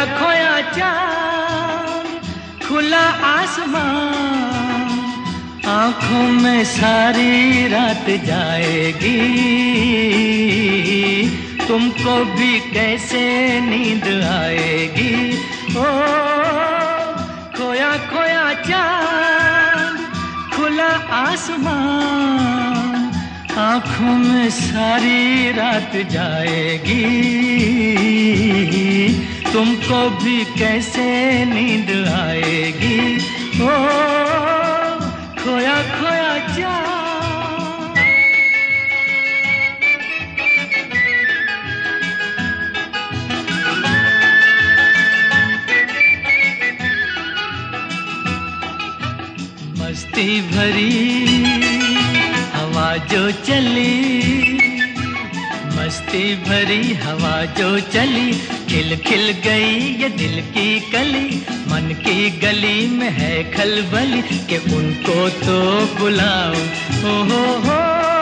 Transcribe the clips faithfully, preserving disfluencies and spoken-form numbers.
खोया चांद, खुला आसमान, आंखों में सारी रात जाएगी। तुमको भी कैसे नींद आएगी। ओ खोया खोया चांद, खुला आसमान, आंखों में सारी रात जाएगी। तुमको भी कैसे नींद आएगी। ओ खोया खोया चांद। मस्ती भरी हवा जो चली, मस्ती भरी हवा जो चली, खिल खिल गई ये दिल की कली। मन की गली में है खलबली कि उनको तो बुलाओ। ओ हो हो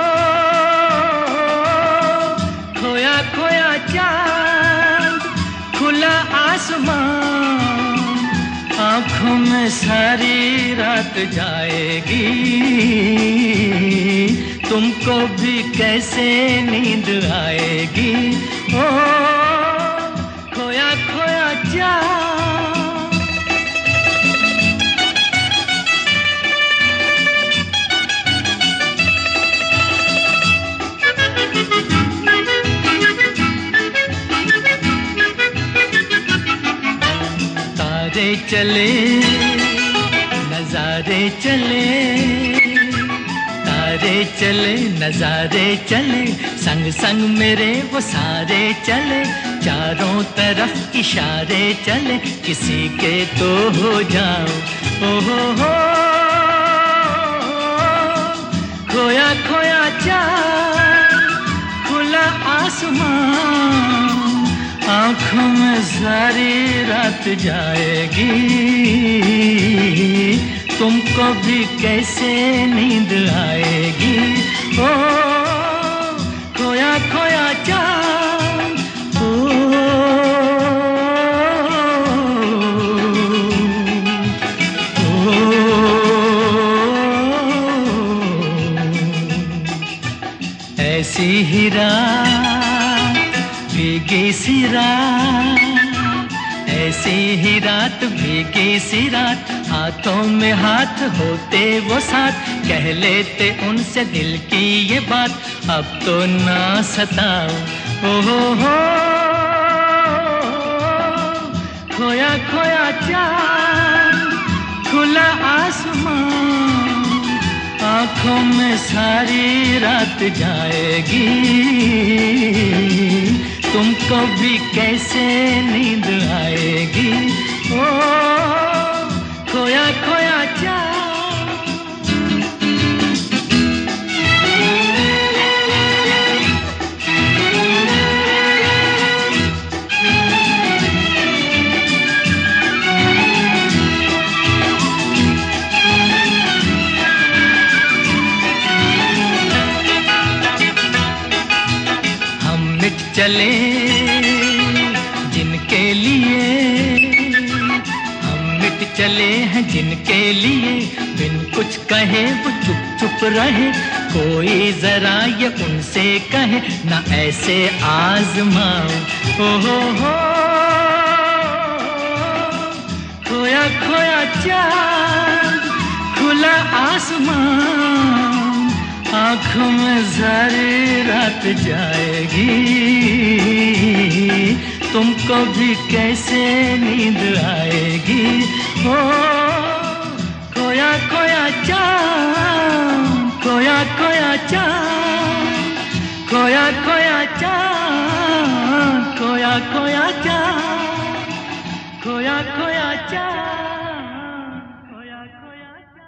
खोया खोया चांद, खुला आसमान, आंखों में सारी रात जाएगी। तुमको भी कैसे नींद आएगी। ओ खोया खोया चांद। तारे चले नजारे चले, तारे चले नजारे चले, संग संग मेरे वो सारे चले। चारों तरफ इशारे चले, किसी के तो हो जाओ। ओ हो हो खोया खोया चांद, खुला आसमान, आंखों में सारी रात जाएगी। तुमको भी कैसे नींद आएगी। ओ खोया खोया चांद। ओ, ओ, ऐसी ही रात भीगी सी रात, ऐसी ही रात भीगी सी रात, हाथों में हाथ होते वो साथ, कह लेते उनसे दिल की ये बात। अब तो ना सताओ। ओ हो हो खोया खोया चांद, खुला आसमान, आंखों में सारी रात जाएगी। तुमको भी कैसे नींद आएगी। ओ खोया खोया चांद। हम मिट चले जिनके लिए, हम मिट चले हैं जिनके लिए, बिन कुछ कहे वो चुप चुप रहे। कोई जरा ये उनसे कहे ना ऐसे आजमाओ। ओ हो हो खोया खोया चांद, खुला आसमान, आंखों में सारी रात जाएगी। तुमको भी कैसे नींद आएगी। ओ खोया खोया चांद, खोया खोया चांद, खोया खोया चांद, खोया खोया चांद, खोया खोया चांद।